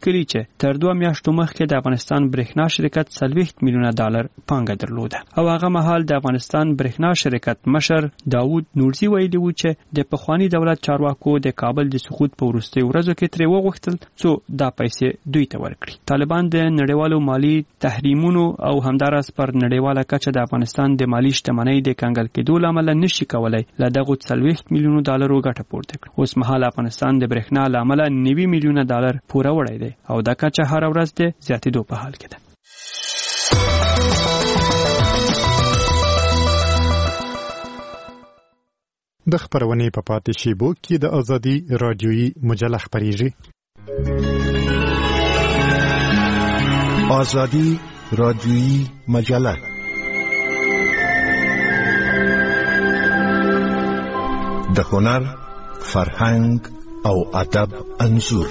لیکلي چې تر 2 میاشتو مخکې د افغانستان برېښنا شرکت 40 میلیونه ډالر پانګه درلوده او هغه مهال د افغانستان برېښنا شرکت مشر داوود نورزي ویلي و چې د پخوانی دولت چارواکو د کابل د سقوط په وروستیو ورځو کې ترې وغوښتل څو دا پیسې دوی ته ورکړي. طالبان د نړیوالو مالی تحریمونو او همدارس پر نړیواله کچه د افغانستان د مالی شتمنۍ د کنګل کېدو لامل نشي کولای له دغه 40 میلیونه ډالرو ګټه پورته کړي. اوس مهال افغانستان د برېښنا لامل 90 میلیونه ډالر پوره وړي دی او دا کچه هر ورځ د زیاتېدو په حال کې ده. د خبرونې په پاتې شیبو کې د ازادي رادیويي مجله خبريږي. ازادي رادیويي مجله د هنر، فرهنګ او ادب انځور.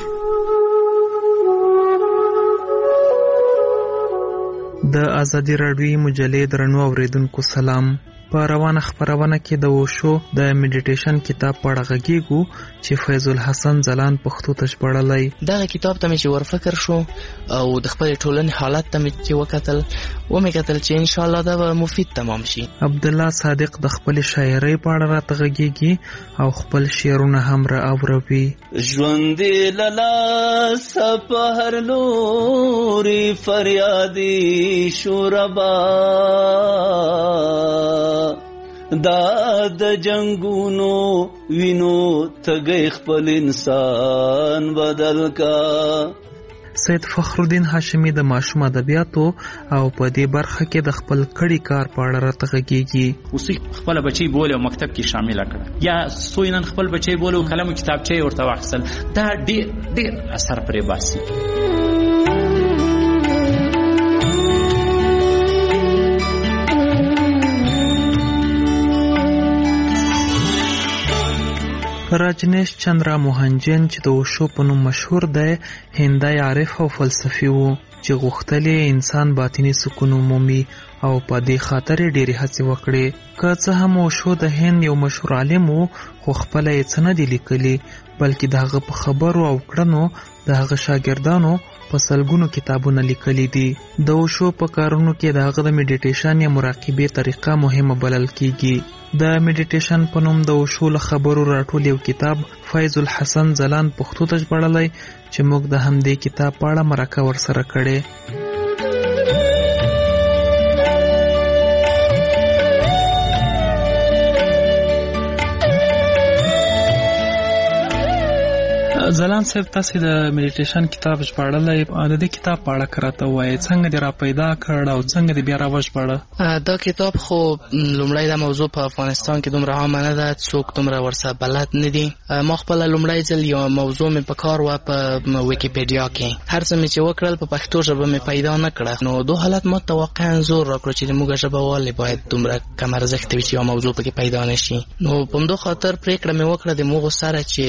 د ازادي رادیويي مجلې درنو اوریدونکو سلام. په روانه خبرونه کې د وشو د میډیټیشن کتاب په اړه غږیږو چې فیض الحسن ځلان پښتو ته ژباړلی. دا کتاب ته مې چې ورفکر شو او د خپل ټولنې حالت ته مې چې وکتل چې ان شاء الله دا به مفید تمام شي. عبد الله صادق د خپل شاعرۍ په اړه راته غږیږي او خپل شعرونه هم را اوروي. ژوند لالا سپهر لوري فریادي شوربا دا د جنگونو وینو تګي خپل انسان بدل کا. سید فخرالدین هاشمی د ماشوم ادبیاتو او په دې برخه کې د خپل کړي کار په اړه راته غږیږي. اوسې خپل بچي بوله او مکتب کې شامل کړه یا سوینن خپل بچي بوله او قلم کتابچه ورته واخیستل، دا ډېر اثر پرې باسي. راجنیش چندرا موهنجن چې د وشو په نوم مشهور دی، هندی عارف او فلسفي و چې غوښتل انسان باطنی سکون ومومي او په دې خاطر ډېرې هڅې وکړې. که څه هم وشو د هند یو مشهور عالم و خو خپل یې څه نه دي لیکلي، بلکې د هغه په خبرو او کړنو د هغه شاګردانو په سلګونو کتابونه لیکلي دي. د وشو په کارونو کې د هغه د میډیټیشن یا مراقبې طریقه مهمه بلل کیږي. د میډیټیشن په نوم د وشو له خبرو راټول یو کتاب فیض الحسن ځلان پښتو ته ژباړلی چې موږ د همدې کتاب په اړه مرکه ورسره کړې. ځلان صاحب تاسو د میډیټیشن کتاب ژباړلی، د دې کتاب په اړه راته وایي څنګه دې را پیدا کړ او څنګه دې بیا را وژباړه؟ دا کتاب خو لومړی دا موضوع په افغانستان کې دومره عامه نه ده، څوک دومره ورسره بلد نه دي. ما خپله لومړی ځل یو موضوع مې په کار وه په ویکیپیډیا کې، هر څه مې چې وکړل په پښتو ژبه مې پیدا نه کړه. نو دو حالت ما ته واقعا زور راکړو چې زموږ ژبه ولې باید دومره کم ارزښته وي چې یو موضوع پکې پیدا نه شي. نو په همدو خاطر پرېکړه مې وکړه د موږ سره چې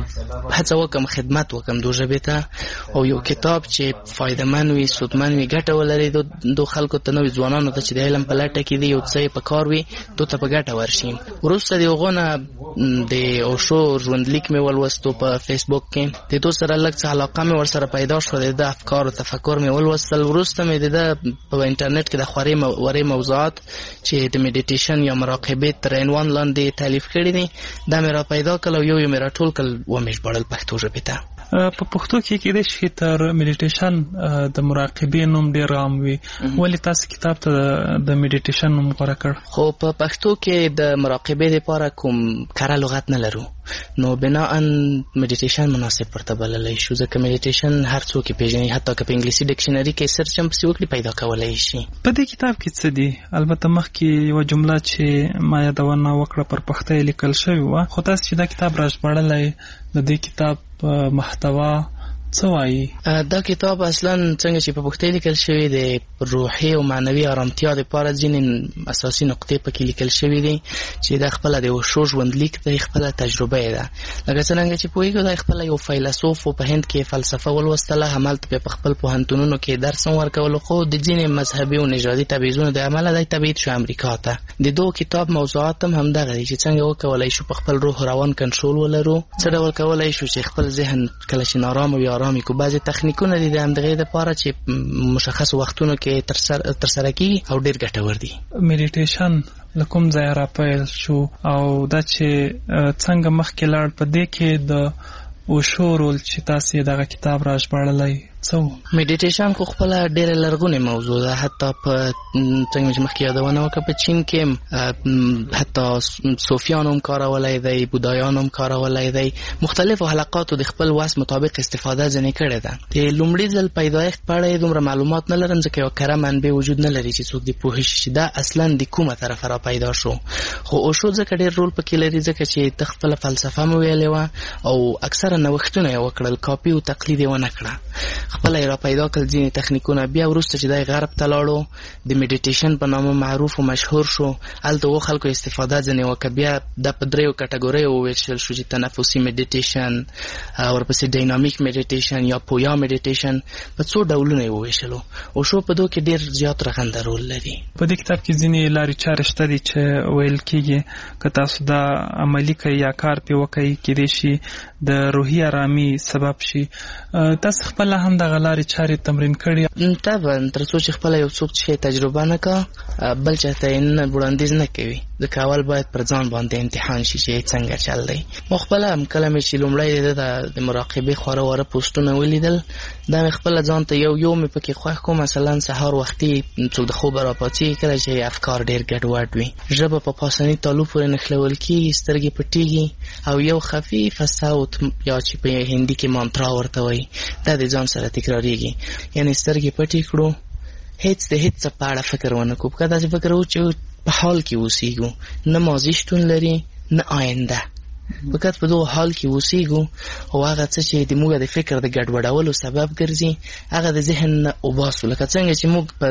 هڅه وکم خدمت وکم دو ژبې ته او یو کتاب چې فایدهمن وي، سودمن وي، ګټه ولري دو خلکو ته، نوي ځوانانو ته چې د علم په لټه کې دي، یو څه په کار وي، دو ته په ګټه ورشي. وروسته د هغو نه د اوشو ژوندلیک مې ولوستو په فیسبوک کې، د دو سره لږ څه علاقه مې ورسره پیدا شوه، د ده افکار او تفکر مې ولوستل. وروسته مې د ده په انټرنیټ کې د خورې وړې موضوعات چې د میډیټیشن یا مراقبې تر عنوان لاندې تالیف کړي دي دا مې را پیدا کړل او یو مې راټول کړل ومې ژباړل پښتو ژبې ته. په پښتو کې کېدای شي تر میډیټیشن د مراقبې نوم ډېر عام وي، ولې تاسو کتاب ته د میډیټیشن نوم غوره کړ؟ خو په پښتو کې د مراقبې لپاره کوم کره لغت نه لرو، نو بناً میډیټیشن مناسب ورته بللی شو، ځکه میډیټیشن هر څوک پیژني، حتی که په انګلیسي ډکشنري کې سرچ هم پسې وکړي پیدا کولی شي. په دې کتاب کې څه دي؟ البته مخکې یوه جمله چې ما یادونه وکړه پر پښتو یې لیکل شوې وه، خو تاسو چې دا کتاب را ژباړلی د دې کتاب محتوا څه وایي؟ دا کتاب اصلا څنګه چې په پښتو لیکل شوی د روحي او معنوي آرامتیا لپاره ځینې اساسي نقطې پکې لیکل شوی دي چې دا خپل د اوشو ژوندلیک د خپل تجربه ده. لکه څنګه چې پوهیږو دا خپل یو فیلسوف په هند کې فلسفه ولوستله، همالته په خپل پوهنتونونو کې درس ورکول، خو د ځینې مذهبي او نژادي تبعیضونو د عمله د تبعید شو امریکا ته. د دوه کتاب موضوعات هم همدغه دي چې څنګه وکولای شو په خپل روح روان کنټرول ولرو، څه ډول کولای شو چې خپل ذهن کله چې نارام او آرامي کو. بعضې تخنیکونه دي د همدغې دپاره چې مشخص وختونو کې ترسره کیږي او ډېر ګټور دي. میډیټیشن له کوم ځایه راپیل شو او دا چې څنګه مخکې لاړ په دې کې د اوشو رول چې تاسې دغه کتاب را ژباړلی څه و؟ میډیټیشن خو خپله ډېره لرغونې موضوع ده. حتی په څنګه چې مخکې یادونه وکړه په چین کې حتی صوفیانو هم کارولی دی، بودایانو هم کارولی دی. مختلفو حلقاتو د خپل وس مطابق استفاده ځینې کړې ده. د لومړي ځل پیدایښت په اړه یې دومره معلومات نه لرم ځکه یوه کره منبع وجود نه لري چې څوک دې پوه شي چې دا اصلا د کومه طرفه را پیدا شو. خو اوشو ځکه ډېر رول پکې لري ځکه چې ته خپله فلسفه مو ویلې وه او اکثره نوښتونه یې وکړل، کاپي او تقلید یې ونه کړه، خپله یې را پیدا کړل ځینې تخنیکونه. بیا وروسته چې دی غرب ته لاړو د میډیټیشن په نامه معروف او مشهور شو، هلته و خلکو استفاده ځینې وکړه. بیا دا په 3 کټګوریو وویشل شو چې تنفسي میډیټیشن، ورپسې ډاینامیک میډیټیشن یا پویا میډیټیشن، په 2 ډولونه یې وویشلو. اوشو په دو کې ډېر زیات رغنده رول لري. په دې کتاب کې ځینې لارې چارې شته دي چې ویل کېږي که تاسو دا عملي کوئ یا کار پرې وکئ کېدای شي د روحي ارامي سبب شي. تاسو خپله هم دغه لارې چارې تمرین کړي؟ طبعا تر څو چې خپله یو څوک چې تجربه نه کا بل چاته یې نه وړاندیز نه کوي، ځکه اول باید پر ځان باندې امتحان شي چې څنګه چل دی. ما خپله هم کله مې چې لومړی د مراقبې خواره واره پوسټونه ولیدل، دا مې خپله ځان ته یو مې پکې خوښ کړو. مثلا سهار وختي څوک د خوبه راپاڅېږي کله چې افکار ډېر ګډوډ وي، ژبه په پاسني تالو پورې نښلول کېږي، سترګې پټېږي او یو خفیفه صوت یا چې په هندي کې مانترا ورته وایي دا د ځان سره تکراریږي. یعنې سترګې پټې کړو، هیڅ د هیڅ څه په اړه فکر ونه کړو. که داسې فکر وو چې په حال کې اوسېږو، نه ماضي شتون لري نه آینده، فقط په دغه حال کې اوسېږو او هغه څه چې د موږ د فکر د ګډوډولو سبب ګرځي هغه د ذهن نه وباسو. لکه څنګه چې موږ په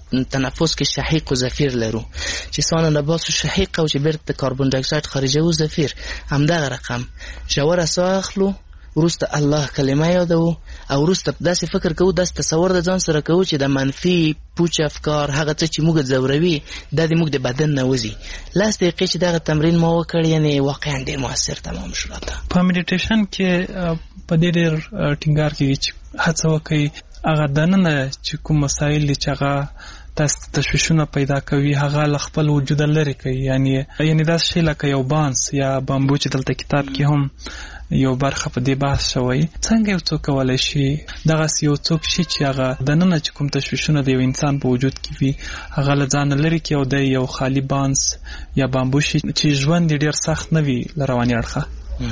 تنفس کې شهیق او زفیر لرو، چې سانه نه باسو شهیق او چې بیرته کاربن ډای اکساید خارجوو زفیر، همدغه رقم ژوره ساه اخلو، وروسته الله کلمه یادو او وروسته داسې فکر کوو، داسې تصور د ځان سره کوو چې د منفي پوچ افکار هغه څه چې موږ ځوروي دا د موږ د بدن نه وځي. 10 دقیقې چې دغه تمرین ما وکړ یعنې واقعا ډېر مؤثر تمام شو راته. په میډیټیشن کې په دې ډېر ټینګار کېږي چې هڅه وکړئ هغه دننه چې کوم مسایل دي چې هغه تاسو تشویشونه پیدا کوي هغه له خپل وجوده لرې کوي. یعنې داسې شی لکه یو بانس یا بامبو چې دلته کتاب کې هم یو برخه په دې بحث شوی. څنګه یو څوک کولی شي دغسې یو څوک شي چې هغه دننه چې کوم تشویشونه د یو انسان په وجود کې وي هغه له ځانه لرې کړي او د یو خالي بانس یا بامبو شي چې ژوند یې ډېر سخت نه وي له رواني اړخه؟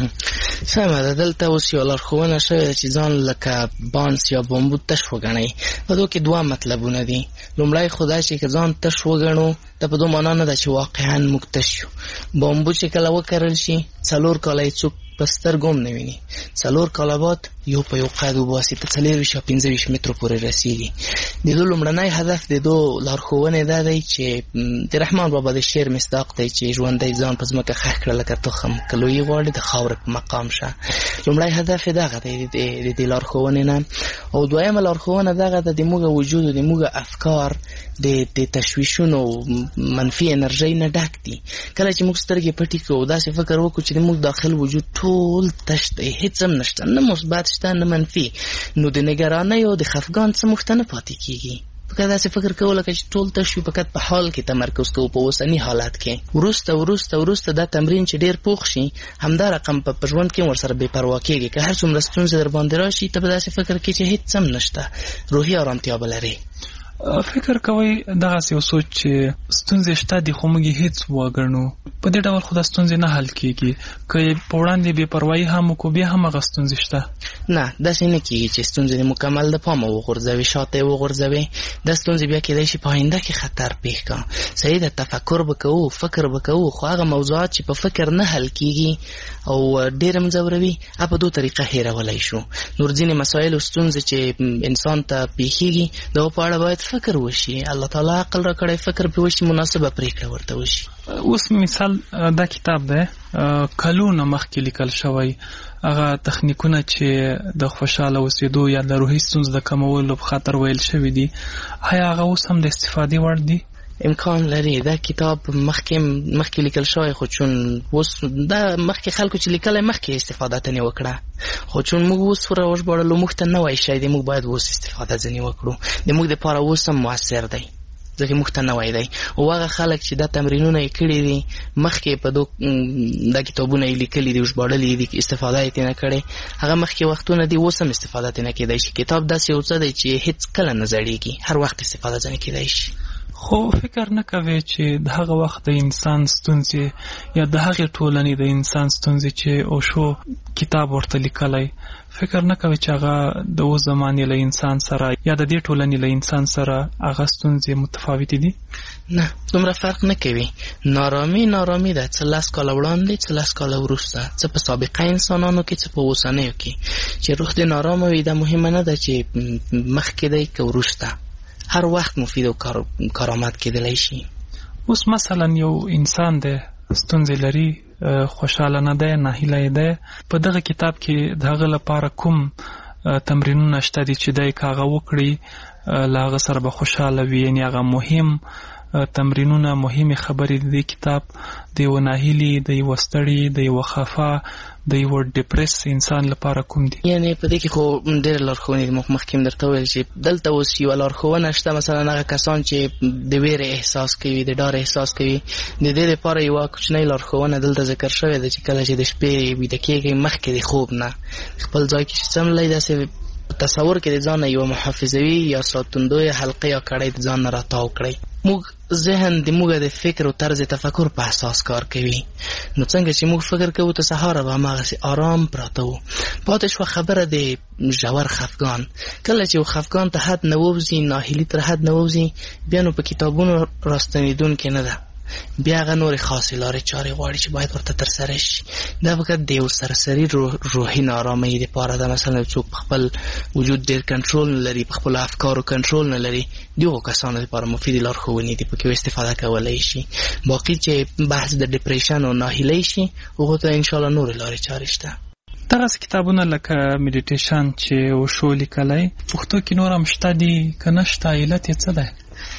سمه ده. دلته اوس یو لارښوونه شوې ده چې ځان لکه بانس یا بامبو تش وګڼئ. په دو کې 2 مطلبونه دي. لومړی خو دا چې که ځان تش وګڼو دا په دو معنا نه ده چې واقعا موږ تش یو. بامبو چې کله وکرل شي 4 کاله یې څوک په سترګو هم نه ویني، 4 کاله بعد یو په یو قد وباسي، په 24 یا 25 مترو پورې رسیږي. د دو لومړنی هدف د دو لارښوونې دا دی چې د رحمان بابا د شعر مصداق دی چې ژوندی ځان په ځمکه خښ کړه لکه تخم، که لویي غواړي د خاورې په مقام شه. لومړی هدف یې دغه دی د دې لارښوونې نه. او دویمه لارښوونه دغه ده د موږ وجود او د موږ افکار د تشویشونو منفي انرژۍ نه ډک دي. کله چې موږ سترګې پټې کړو داسې فکر وکړو چې د موږ داخل وجود ټول تش دی، هیڅ هم نشته، نه مثبت شته نه منفي، نو د نګرانۍ او د خفګان څه موږ ته نه پاتې کېږي. فکر داسې فکر کوو لکه چې ټول تش وي، فقط په حال کې تمرکز کوو، په اوسني حالت کې. وروسته دا تمرین چې ډېر پوخ شي همدا رقم په ژوند کې ورسره بې پروا کېږي. که هر څومره ستونزې در باندې راشي ته به داسې فکر کوې چې هیڅ هم نشته، روحي ارامتیا به لرې. فکر کوئ دغسې یو سوچ چې ستونزې شته دي خو موږ یې هېڅ وګڼو، په دې ډول خو دا ستونزې نه حل کېږي. که په وړاندې بې پروایي هم وکړو بیا هم هغه ستونزې شته. نه داسې نه کېږي چې ستونزې د مکمل د پامه وغورځوي، شاته یې وغورځوي. دا ستونزې بیا کېدای شي په آینده کې خطر پېښ کړه. صحیح ده، تفکر به کوو، فکر به کوو، خو هغه موضوعات چې په فکر نه حل کېږي او ډېر هم ځوروي په دو طریقه هېرولی شو. نور ځینې مسایل او ستونزې چې انسان ته پېښېږي د هغو په اړه باید فکر وشي، الله تعالی عقل را کړی، فکر پې وشي، مناسبه پرېکړه ورته وشي. اوس مثال دا کتاب دی کلونه مخکې لیکل شوی، هغه تخنیکونه چې د خوشاله اوسېدو یا د روحي ستونزو د کمولو په خاطر ویل شوي دي، آیا هغه اوس هم د استفادې وړ دي؟ امکان لري دا کتاب مخکې لیکل شوی، خو چون اوس دا مخکې خلکو چې لیکلی مخکې استفاده ترې وکړه، خو چون موږ اوس وژباړلو موږ ته نوی شی دی، موږ باید اوس استفاده ځینې وکړو. د موږ دپاره اوس هم مؤثر دی ځکه موږ ته نوی دی. او هغه خلک چې دا تمرینونه یې کړي دي مخکې په دا کتابونه یې لیکلي دي ژباړلي دي استفاده یې ترې نه کړې، هغه مخکې وختونه دي اوس هم استفاده ترې نه کېدی شي. کتاب داسې یو څه دی چې هېڅ کله نه زړېږي، هر وخت استفاده ځنې کېدی شي. خو فکر نه کوي چې د هغه وخت د انسان ستونزې یا د هغې ټولنې د انسان ستونزې چې اوشو کتاب ورته لیکلی، فکر نه کوي چې هغه د اوس زمانې له انسان سره یا د دې ټولنې له انسان سره هغه ستونزې متفاوتې دي؟ نه، دومره فرق نه کوي. نارامي ده، څه 10 کاله وړاندې، څه 10 کاله وروسته، څه په سابقه انسانانو کې، څه په اوسنیو کې. چې روح دې نارامه وي دا مهمه نه ده چې مخکې دی که وروسته، هر وخت مفید او کارآمد کېدلی شي. اوس مثلا یو انسان دی ستونزې لري، خوشحاله نه دی، ناهیلی دی، په دغه کتاب کې د هغه لپاره کوم تمرینونه شته دي چې دی که هغه وکړي له هغه سره به خوشحاله وي؟ یعنې هغه مهم تمرینونه، مهمې خبرې د دې کتاب د یوه ناهیلي، د یوه ستړي، د یوه خفه، د یوه ډپرس انسان لپاره کوم دي؟ یعنې په دې کې خو ډېرې لارښوونې دي. مخکې هم درته وویل چې دلته اوس یوه لارښوونه شته، مثلا هغه کسان چې د ویرې احساس کوي، د ډار احساس کوي، د دې لپاره یوه کوچنۍ لارښوونه دلته ذکر شوې ده چې کله چې د شپې ویده کېږئ مخکې د خوب نه خپل ځای کې چې څملئ داسې تصور کې د ځان نه یوه محافظوي یا ساتندوی حلقه یا کړۍ د ځان نه راتاو کړئ. موږ ذهن د موږ د فکر او طرز تفکر په اساس کار کوي، نو څنګه چې موږ فکر کوو ته سهار به هماغسې آرام پراته وو. پاتې شوه خبره د ژور خفګان. کله چې یو خفګان ته حد نه ووځي، ناهیلي تر حد نه ووځي، بیا نو په کتابونو راستنېدونکې نه ده، بیا هغه نورې خاصې لارې چارې غواړي چې باید ورته ترسره شي. دا فقط د یو سرسري روحي نارامۍ دپاره ده. مثلا څوک په خپل وجود ډېر کنټرول نه لري، په خپلو افکارو کنټرول نه لري، دغو کسانو دپاره مفیدې لارښوونې دي، پکې استفاده کولی شي. باقي چې بحث د ډپریشن او ناهیلۍ شي، هغو ته انشاءالله نورې لارې چارې شته. دغسې کتابونه لکه میډیټیشن چې وشو لیکلی، پښتو کې نور هم شته دي که نه شته؟ علت یې څه دی؟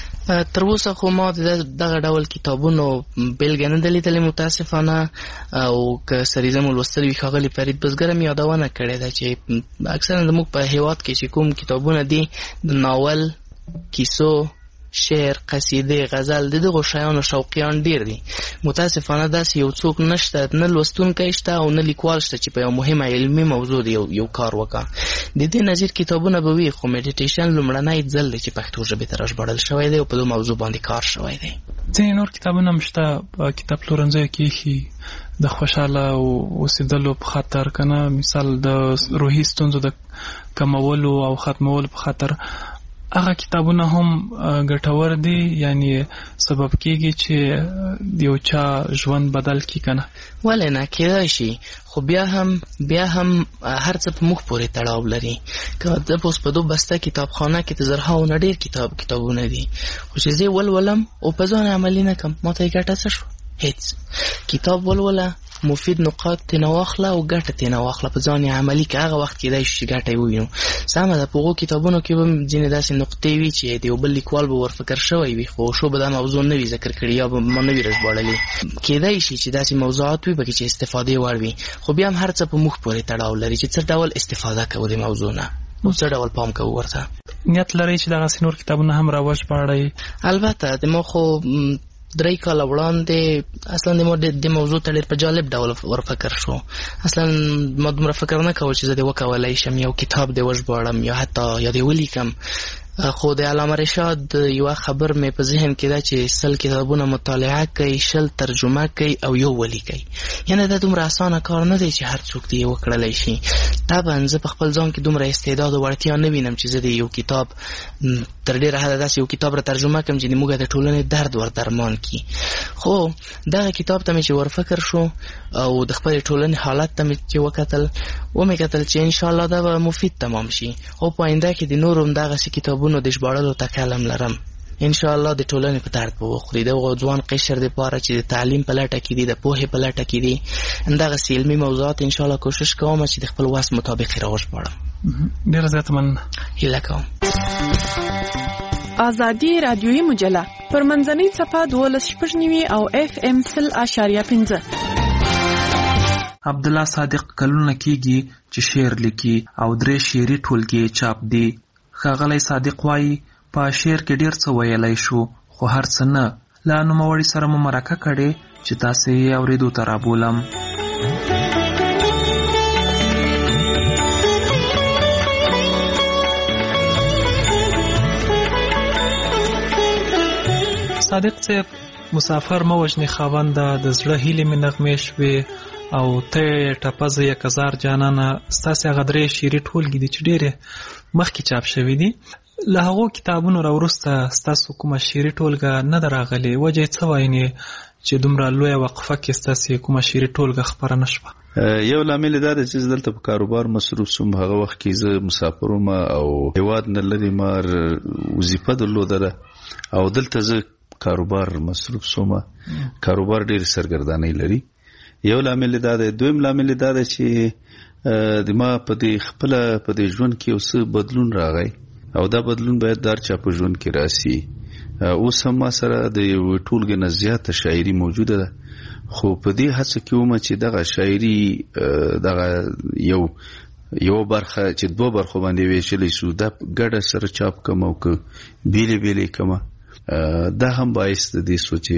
تر اوسه خو ما دغه ډول کتابونو بېلګه نه ده لیدلې متاسفانه، او که سریزه مو لوستلي وي ښاغلي فرید بزګر هم یادونه کړې ده چې اکثرا زموږ په هېواد کې چې کوم کتابونه دي د ناول، کیسو، شعر، قصیده، غزل، د دغو شیانو شوقیان ډیر دي. متاسفانه داسې یو څوک نشته، نه لوستونکی شته او نه لیکوال شته چې په یو مهمه علمي موضوع دی یو کار وکړه. د دې نظیر کتابونه به وي، خو میډیټیشن لومړنی ځل دی چې پښتو ژبې ته راژباړل شوی دی او په دې موضوع باندې کار شوی دی. ځینې نور کتابونه هم شته په کتاب پلورنځیو کې ایښي د خوشحاله اوسېدلو په خاطر، که نه مثال د روحي ستونزو د کمولو او ختمولو په خاطر. هغه کتابونه هم ګټور دي، یعنی سبب کېږي چې د یو چا ژوند بدل کړي که نه؟ ولې نه، کېدای شي، خو بیا هم هر څه په موږ پورې تړاو لري. که زه اوس په دو بسته کتابخانه کې د زرهاو نه ډېر کتابونه دي، خو چې زه ولولم او په ځان عملي نه کړم، ما ته یې ګټه څه شوه؟ هېڅ. کتاب ولوله، مفید نقاط تېنه واخله او ګټه تېنه واخله، په ځان یې عملي که هغه وخت کېدای شي چې ګټه یې ووینو. سمه ده، په هغو کتابونو کې به ځینې داسې نقطې وي چې د یو بل لیکوال به ورفکر شوی وي، خو شو به دا موضوع نه وي ذکر کړي یا به ما نه وي راژباړلي. کېدای شي چې داسې موضوعات وي پکې چې استفادې وړ وي، خو بیا هم هر څه په موږ پورې تړاو لري چې څه ډول استفاده کوو د موضوع نه او څه ډول پام کوو ورته. نیت لرئ چې دغسې نور کتابونه هم راوژباړئ؟ البته د ما خو 3 کاله وړاندې اصلا د موضوع ته ډېر په جالب ډول ورفکر شو. اصلا ما دومره فکر نه کول چې زه دې وکولی شم یو کتاب دې وژباړم یا حتی یا دې ولیکم، خو د علامه رشاد یوه خبر مې په ذهن کې ده چې 100 کتابونه مطالعه کوي، 100 ترجمه کوي او یو ولیکي. یعنې دا دومره اسانه کار نه دی چې هر څوک دې وکړلی شي. طبعا زه په خپل ځان کې دومره استعداد او وړتیا نه وینم چې زه د یو کتاب تر ډېره حده داسې یو کتاب را ترجمه کړم چې د موږ د ټولنې درد ور درمان کړي. خو دغه کتاب ته مې چې ورفکر شو او د خپلې ټولنې حالت ته مې چې ومې کتل چې انشاءالله دا به مفید تمام شي، او په آینده کې د نورو هم دغسې کتابونو د ژباړلو تکلم لرم. انشاءالله د ټولنې په درد به وخوري. دغه ځوان قشر دپاره چې د تعلیم په لټه کې دي، د پوهې په لټه کې دي، همدغسې علمي موضوعات انشاءالله کوشش کوم چې د خپل وس مطابق یې راوژباړم. ډېره زیاته مننه. هیله کوم. آزادي رادیویي مجله پر منځنۍ صفحه 12.9 او FM 0.5. عبد الله صادق کلونه کیږي چې شعر لیکي او 3 شعري ټولګې چاپ دي. ښاغلی صادق وایي په شعر کې ډیر څه ویلی شو خو هر څه نه. له نوموړي سره مو مرکه کړې چې تاسې یې اورېدو ته رابولم. صادق صاحب مسافر مه وژنې خاونده، د زړه هیلې مې نغمې شوې او ته ټپزه 1000 جانانه. ستاسې هغه 3 شعري ټولګې دي چې ډېرې مخکې چاپ شوي دي. له هغو کتابونو راوروسته ستاسو کومه شعري ټولګه نه ده راغلې؟ وجه یې څه وایي چې دومره لویه وقفه کې ستاسې کومه شعري ټولګه خپره نه شوه؟ یو لامل دا دی چې دلته په کاروبار مصروف شوم. هغه وخت کې زه مسافر وم او هېواد نه لرې ما وظیفه درلوده او دلته زه کاروبار مصروف شوم. کاروبار ډېر سرګردانۍ لري. یو لامل دا دی. دویم لامل دا دی چې د ما په دې خپله په دې ژوند کې یو څه بدلون راغی او دا بدلون باید د هر چا په ژوند کې راسي. اوس هم ما سره د یو ټولګې نه زیاته شاعري موجوده ده، خو په دې هڅه کې وم چې دغه شاعري دغه یو برخه چې 2 برخو باندې ویشلی شو دا ګډه سره چاپ کم او که بیلې بیلې کمه، دا هم باعث د دې سوچې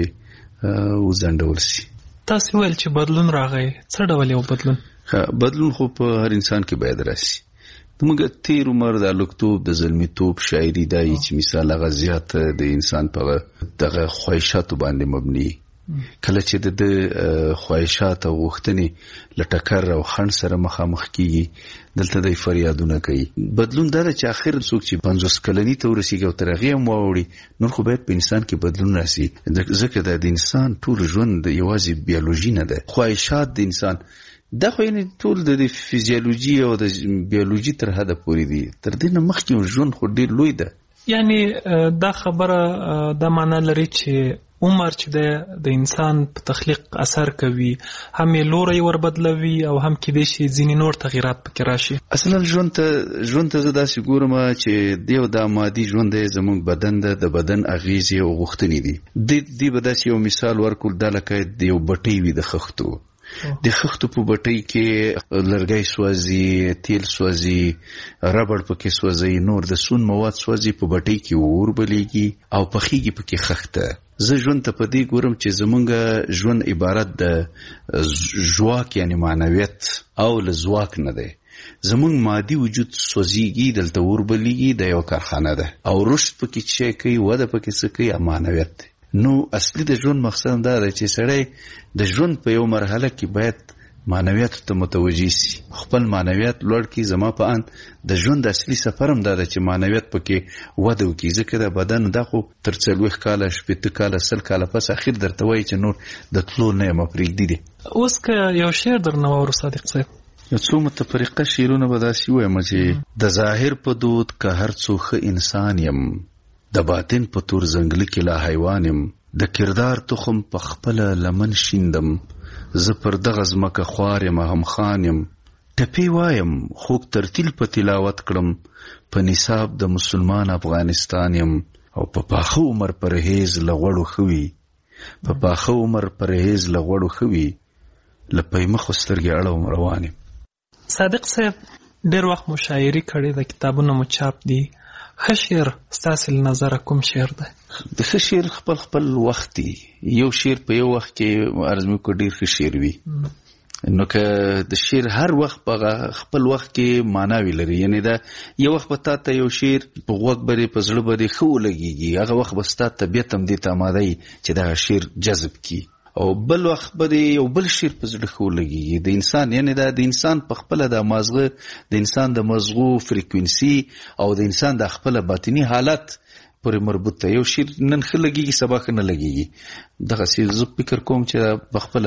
وځنډول شي. تاسې ویل چې بدلون راغی، څه ډول یو بدلون؟ بدلون خو په هر انسان کې باید راسي. موږ تیر عمر د لوکتوب د زلمیتوب شاعري دا چې مثال هغه زیات د انسان په دغه خواهشاتو باندې مبني. کله چې د خواهشات او غوښتنې له ټکر او خنډ سره مخامخ کیږي دلته د فریادونه کوي. بدلون دا چې اخر څوک چې 50 کلنی ته ورسیږي او تر هغې هم واوړي نور خو باید په انسان کې بدلون راسي. ځکه د انسان ټول ژوند یوازې بیولوژي نه ده. خواهشات د انسان دا خو یعنی ټول د فیزیولوژي او د بیولوژي تر حده پورې دي. تر دې نه مخکې ژوند خو ډېر لوی ده. یعنی دا خبره دا معنا لري چې عمر چې د انسان په تخلیق اثر کوي، هم یې لوری ور بدلوي او هم کېدای شي ځینې نور تغیرات پکې راشي. اصلا ژوند ته زه داسې ګورم چې دا مادي ژوند دی، زموږ بدن ده، د بدن اغیزې او غوښتنې دي. دې به داسې یو مثال ورکړو، دا لکه د یو بټۍ وي د خښتو. د خښتو په بټۍ کې لرګی سوځي، تیل سوځي، ربړ پکې سوځي، نور د سون مواد سوځي، په بټۍ کې اور بلیږي او پخیږي پکې خښته. زه ژوند ته په دې ګورم چې زمونږ ژوند عبارت د ژواک یعنی معنویت او له ځواک نه دی. زمونږ مادي وجود سوځيږي، دلته اور بلیږي، د یو کارخانه ده او رشد پکې چې کوي، وده پکې څه کوي، معنویت دی. نو اصلي د ژوند مقصد دا دی چې سړی د ژوند په یو مرحله کې باید معنویت ته متوجه شي، خپل معنویت لوړ کړي. زما په اند د ژوند اصلي سفر هم دا دی چې معنویت پکې وده وکړي. ځکه د بدن دا خو تر 40 کاله 80 کاله 100 کاله پس اخر درته وایي چې نور د تلو نه یم پرېږدي دي. اوس که یو شعر درنه واورو صادق صاحب، یو څو متفرقه شعرونه به داسې ووایم چې د ظاهر په دود که هر څو ښه انسان یم، د باطن په تور ځنګله کې لا حیوان یم، د کردار تخم په خپله لمن شیندم، زه پر دغه ځمکه خوار یم هم خان یم، ټپې وایم خوږ ترتیل په تلاوت کړم، په نصاب د مسلمان افغانستان یم، او په پاخه عمر پرهیز له غوړو ښه وي، په پاخه عمر پرهیز له غوړو ښه وي، له پیمخو سترګې اړوم روان یم. صادق صاحب ډېر وخت مو شاعري کړې ده، کتابونه مو چاپ دي. ښه شعر ستاسې له نظره کوم شعر دی؟ د ښه شعر خپل وخت دی. یو شعر په یو وخت کې عرض مې وکړ ډېر ښه شعر وي. نو که د شعر هر وخت په خپل وخت کې معناوي لري، یعنی دا یو وخت به تا ته یو شعر په غوږ باندې په زړه باندې ښه ولګېږي، هغه وخت به ستا طبیعت هم دې ته آماده وي چې دغه شعر جذب کړي، او بل وخت به یو بل شعر په زړه ښه ولګېږي. د انسان یعنی دا د انسان په خپله د مازغه د انسان د مزغو فریکوینسي او د انسان د خپله باطني حالت پورې مربوط ده. یو شعر نن ښه لګېږي سبا ښه نه لګېږي. دغسې زه فکر کوم چې په خپله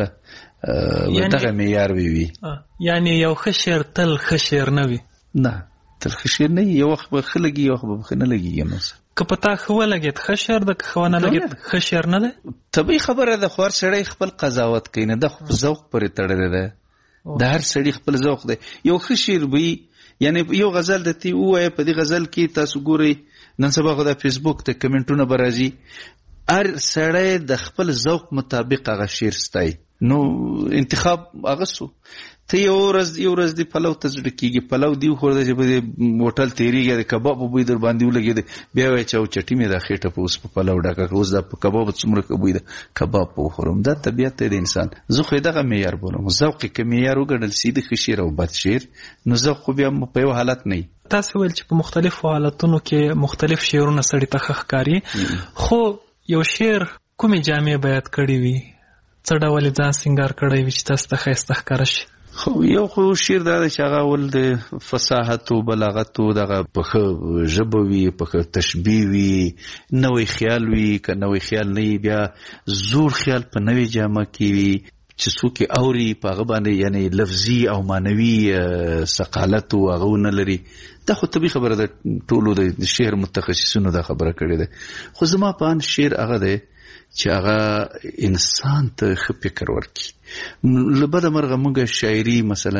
دغه معیار وي. یعنی یو ښه شعر تل ښه شعر نه وي؟ نه، تل ښه شعر نه وي. یو وخت به ښه لګي، یو وخت به ښه نه لګېږي. نو که په تا ښه ولګېد ښه شعر ده، که ښه ونه لګېد ښه شعر نه دی؟ طبیعي خبره ده، خو هر سړی خپل قضاوت کوي نه، دا خو ذوق پورې تړلی ده. د هر سړي خپل ذوق دی. یو ښه شعر وي، یعنی یو غزل د تی ووایه، په دې غزل کې تاسو ګورئ نن سبا خو د فیسبوک ته کمنټونه به راځي، هر سړی د خپل ذوق مطابق هغه شعر ستایي. نو انتخاب هغه سو ته یو ورځ دی پلو ته زړه کېږي، پلو دی وخوړه چې په هوټل تېرېږي، د کباب بوی در باندې ولګېد، بیا وایي چې او چټي مې دا خېټه په اوس په پلو ډکه کړه، اوس دا په کباب څومره بوی ده، کباب په وخورم. دا طبیعت دی د انسان. زه خو یې دغه معیار بولم. ذوق یې که معیار وګڼل سي د ښه شعر او بد شعر، نو ذوق خو بیا په یو حالت نه وي. تاسو ویل چې په مختلفو حالتونو کې مختلف شعرونه سړي ته ښه ښکاري، خو یو شعر کومې جامې بیان کړې وي، څه ډول ځان سینګار کړی وي چې تاسو ته ښایسته ښکاره شي؟ خو یو خو شعر دا دی چې هغه ول د فصاحت او بلاغت او دغه په ښه ژبه وي، په ښه تشبیه وي، نوی خیال وي. که نوی خیال نه وي بیا زوړ خیال په نوې جامه کې وي چې څوک یې اوري په هغه باندې یعنی لفظي او معنوي ثقالت او هغه ونه لري. دا خو طبیعي خبره ده، ټولو د شعر متخصصینو دا خبره کړې ده. خو زما په ان شعر هغه دی چې هغه انسان ته ښه فکر ورکړي. له بده مرغه موږ شاعري مثلا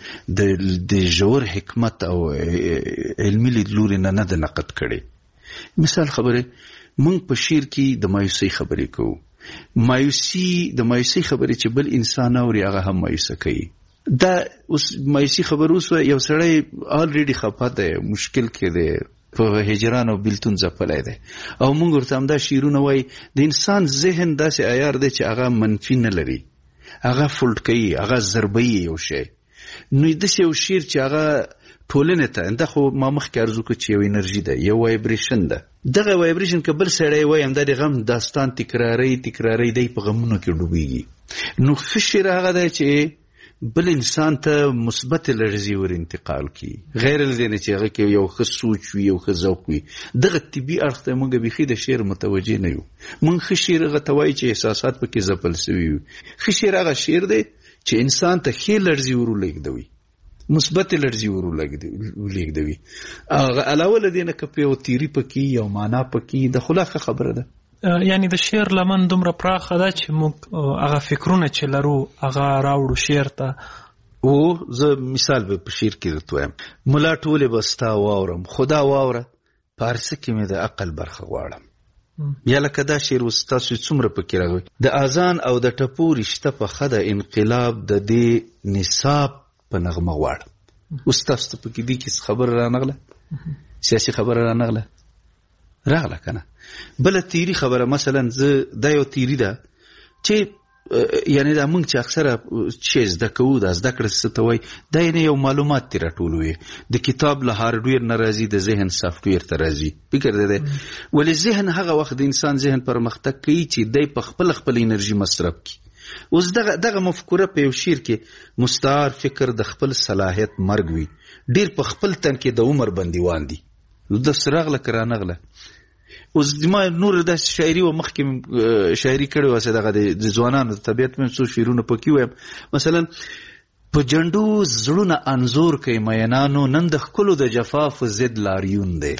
د ژور حکمت او علمي لیدلوري نه ده نقد کړې. مثال خبره موږ په شعر کې د مایوسۍ خبرې کوو. د مایوسۍ خبرې چې بل انسان اوري هغه هم مایوسه کوي. دا اوس مایوسي خبر اوس یو سړی آلریډي خفه دی، مشکل کې دی، په هجران او بیلتون ځپلی دی، او موږ ورته همدا شعرونه وایي. د انسان ذهن داسې عیار دی چې هغه منفي نه لري، هغه فولډ کوي، هغه ضربوي یو شی. نو داسې یو شعر چې هغه ټولنې ته، دا خو ما مخکې عرض وکړو چې یو انرژي ده، یو وایبریشن ده. دغه وایبریشن که بل سړی وایي همدا د غم داستان تکراري دی په غمونو کې ډوبېږي. نو ښه شعر هغه دی چې بل انسان ته مثبت لړزي ور انتقال کی، غیر لدینه چې هغه کې یو ښه سوچ وي، یو ښه ذوق وي. دغه طبي اړخ ته موږ بیخي د شعر متوجه نه یو. موږ ښه شعر هغه ته وایي چې احساسات پکې ځپل سوي وي. ښه شعر هغه شعر دی چې انسان ته ښې لړزي ور ولېږدوي، مثبت لړزي ور ولېږدوي. هغه علاوه لدینه که په یو تیري پکې یو معنا پکې د خلاصه خبره ده. یعنی د شعر لمن دومره پراخه ده چې موږ هغه فکرونه چې لرو هغه راوړو شعر ته. او زه مثال به په شعر کې درته وایم. ملا ټولې به ستا واورم، خدا واوره پارسه کې مې د عقل برخه غواړم. یا لکه دا شعر اوس تاسو څومره پکې راغلی، د اذان او د ټپو رشته په ښه ده، انقلاب د دې نصاب په نغمه غواړم. اوس تاسو ته پکې دې کې خبره رانغله، سیاسي خبره رانغله که نه؟ بله تیری خبره مثلا دا یو تیری ده چې یعنی دا موږ چې اکثره چې زده کوو، دا زده کړه څه ته وایي، دا یعنی یو معلومات ترې راټولوي. د کتاب له هارډویر نه راځي، د ذهن سافټویر ته راځي. فکر دی ولې ذهن هغه وخت د انسان ذهن پرمختګ کوي چې دی په خپل انرژي مصرف کړي. اوس دغه مفکوره په یو شعر کې مستعار فکر د خپل صلاحیت مرګ وي، ډیر په خپل تن کې د عمر بندیوان دي. د سراغله کرانغله اوس ما نور د شاعري و مخکې شاعري کړې واسه دغه د ځوانانو د طبیعت مې څو شعرونه پکې وایم. مثلا په جنډو زړونه انزور کوي مینانو، نن د ښکلو د جفاف ضد لاریون دی.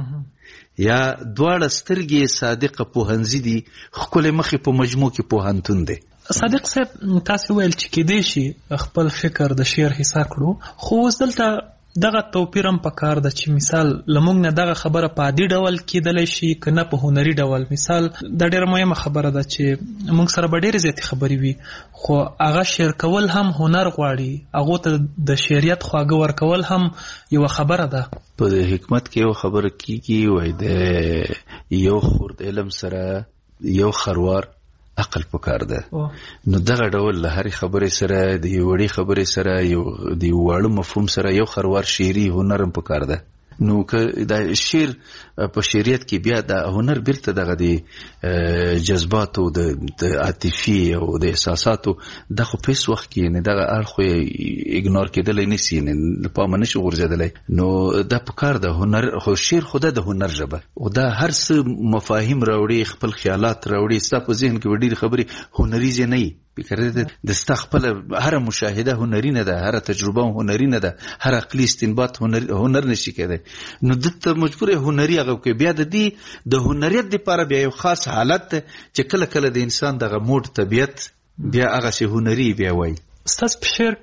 یا دواړه سترګې صادقه پوهنځي دي، ښکلې مخې په مجموع کې پوهنتون دی. صادق صاحب تاسو ویل چې کېدای شي خپل فکر د شعر حصہ کړو، خو اوس دلته دغه توپیر هم پکار ده چې مثال لمونږ نه دغه خبره په عادي ډول کېدلی شي که نه په هنري ډول. مثال دا ډېره مهمه خبره ده چې موږ سره به ډېرې زیاتې خبرې وي، خو هغه شعر کول هم هنر غواړي، هغو ته د شعریت خواږه ورکول هم یوه خبره ده. په حکمت کې یو خبره کېږي، وایي د یو خورد علم سره یو خروار عقل پکار ده. نو دغه ډول له هرې خبرې سره، د یو وړې خبرې سره، د یو واړه مفهوم سره یو خروار شعري هنر هم پکار ده. نو که دا شعر په شعریت کې بیا دا هنر بیرته دغه د جذباتو د عاطفي او د احساساتو د خو په هیڅ وخت کې نه دغه اړخ ایګنور کېدلی نشي، نه پامه نشي غورځېدلی. نو دا پکار ده هنر، خو شعر خو د هنر ژبه او دا هر څه مفاهیم راوړي، خپل خیالات راوړي. ستا په ذهن کې به ډېرې خبرې هنریزې نه وي. فکر دې د ستا خپله هره مشاهده هنري نه ده، هره تجربه هنري نه ده، هر عقلي استنباط هنر نشي کېدی. نو دته مجبور هنري هغه کوي. بیا د دې د هنریت دپاره بیا یو خاص حالت ده چې کله کله د انسان دغه موډ طبیعت بیا هغسې هنري بیا وایي. ستاسو په شعر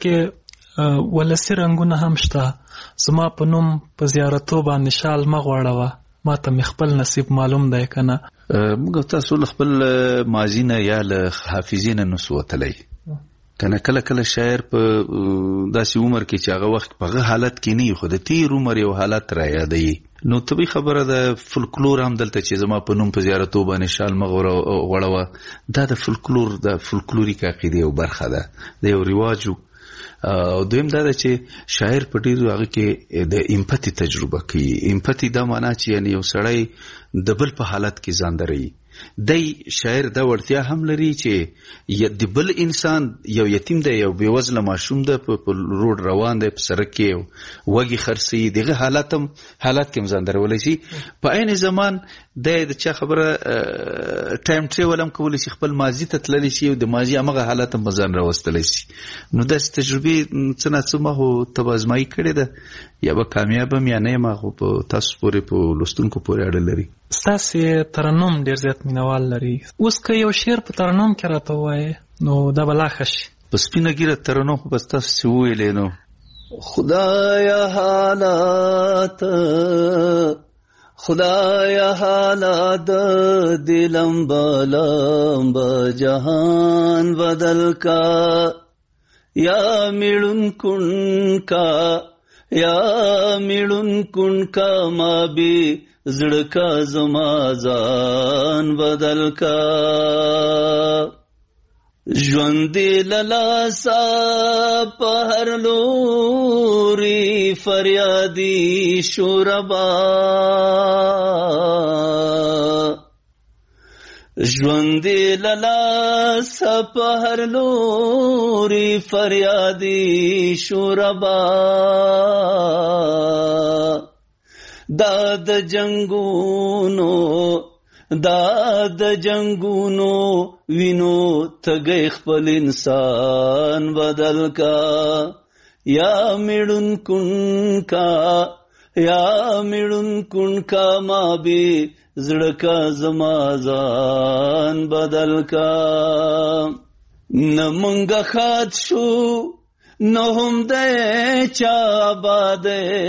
کې ولسي رنګونه هم شته. زما په نوم په زیارتو باندې شال مه غوړوه، ما ته خپل نصیب معلوم دی کنه. موږ تاسو خپل ماضی نه یا له حافظې نه نسو وتلی کنه. کله کله شاعر په داسې عمر کې چې هغه وخت په هغه حالت کې نه خو د تیر عمر یو حالت را یادوي. نو طبي خبره ده فولکلور هم دلته چې زما په نوم په زیارتو باندې شال مغوره غوړوه، دا د فولکلور د فولکلوریک عقیده یو برخه ده، د یو رواجو. او دویم دا ده چې شاعر په ډیرو هغه کې د امپاتی تجربه کوي. امپاتی دا معنا چې یعنی یو سړی د بل په حالت کې ځان دري. دی شاعر دا وړتیا هم لري چې د بل انسان یو یتیم دی، یو بېوزله ماشوم دی، په روډ روان دی، په سړک کې وږي خرڅوي، دغه حالت کې هم ځان درولی شي. په عین زمان دی د چا خبره ټایم ټریول هم کولی شي، خپل ماضي ته تللی شي او د ماضي همغه حالت هم ځان راوستلی شي. نو داسې تجربې څه نه څه ما خو تبازمایي کړې ده، یا به کامیاب هم یا نه یم، خو په تاسو پورې په لوستونکو پورې اړه لري. ستاسې ترنم ډېر زیات مینوال لري. اوس که یو شعر په ترنم کې راته ووایې نو دا به لا ښه شي. په سپینه ګیره ترنم خو بس تاسو چې وویلې نو خدایا حالات دلم با جهان بدل کا یا میړون کن کا ما بی زړه کا زما ځان بدل کا ژوند للاسا په هر لوري فریادي شوربا ژوند للاسا په هر لوري فریادي شوربا دا د جنگونو وینو تګي خپل انسان بدل کا یا میړون کن کا ما بي زړه کا زما ځان بدل کا نمنګ خات شو نو هم دې چا باد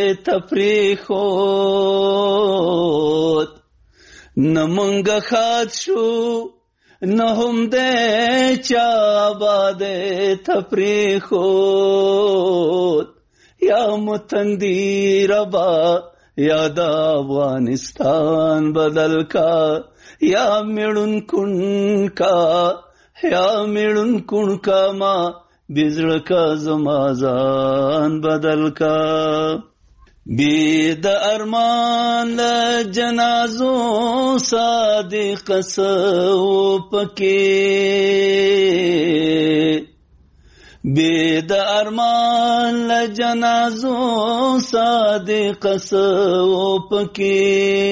تفریخوت نمنګ خات شو نو هم دې چا باد تفریخوت یا متندی ربا یا د افغانستان بدل کا یا میړون کن کا ما بزړه کا زما ځان بدل کا بید ارمان له جنازو صادق سو پکې بید ارمان له جنازو صادق سو پکې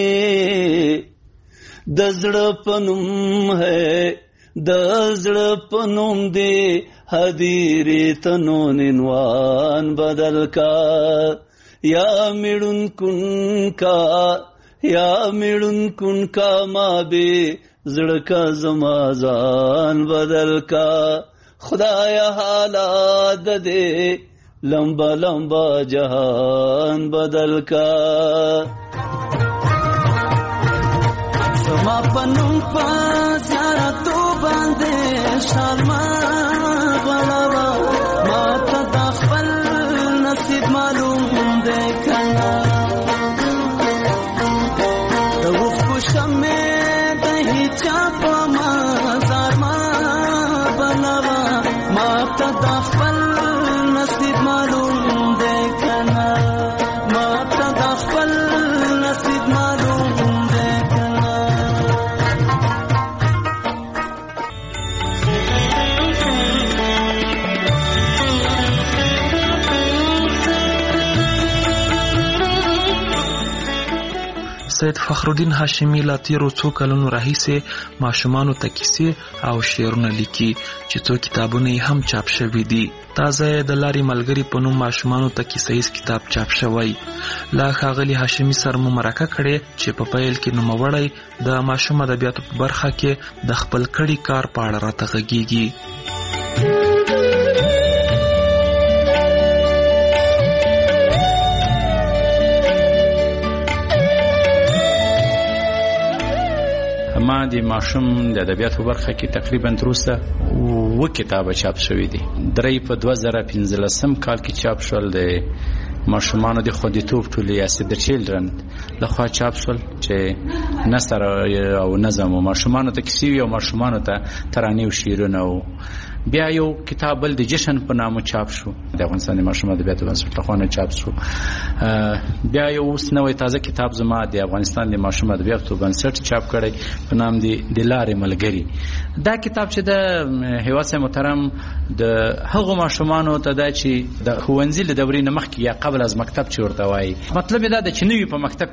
د زړه پنوم ہے د زړه پنوم دی حدیری تنون عنوان بدل کا یا میړون کن کا ما بے زړه کا زما ځان بدل کا خدایا حالات دے لمبا لمبا جهان بدل کا زما پنوم پاس یارا تو باندې شرما غړوا ما ته د خپل نصیب معلوم دی کنه د وخت شمه د هیچا په ما زما بنوا ما ته د خپل نصیب معلوم دی کنه ما ته د خپل نصیب معلوم دی کنه سید فخرالدین هاشمی لا تیرو څو کلونو راهیسې ماشومانو ته کیسې او شعرونه لیکي چې څو کتابونه یې هم چاپ شوي دي. تازه د لارې ملګري په نوم ماشومانو ته کیسه ییز کتاب چاپ شوی. لا ښاغلي هاشمي سره مو مرکه کړې چې په پیل کې نوموړی د ماشوم ادبیاتو په برخه کې د خپل کړي کار په اړه راته غږیږي. ما د ماشوم د ادبیاتو برخه کې تقریبا تر اوسه 2 کتابه چاپ شوي دي. 3 په 2015 کال کې چاپ شول د ماشومانو د خوندیتوب ټولې یا سید چیلډرن لخوا چاپ شول چې نثر او نظم او ماشومانو ته کیسې او ماشومانو ته ترانې او شعرونه او بیا یو کتاب بل د جشن په نامه چاپ شو د افغانستان د ماشومانو ادبیاتو بنسټ لخوا چاپ شو. بیا یو اوس نوې تازه کتاب زما د افغانستان د ماشومانو ادبیاتو بنسټ چاپ کړی په نام دی د لارې ملګری. دا کتاب چې د هیواد محترم د هغو ماشومانو ته دا چې د ښوونځي له دورې نه مخکې یا قبل از مکتب چې ورته وایي مطلب دا د چې نوی په مکتب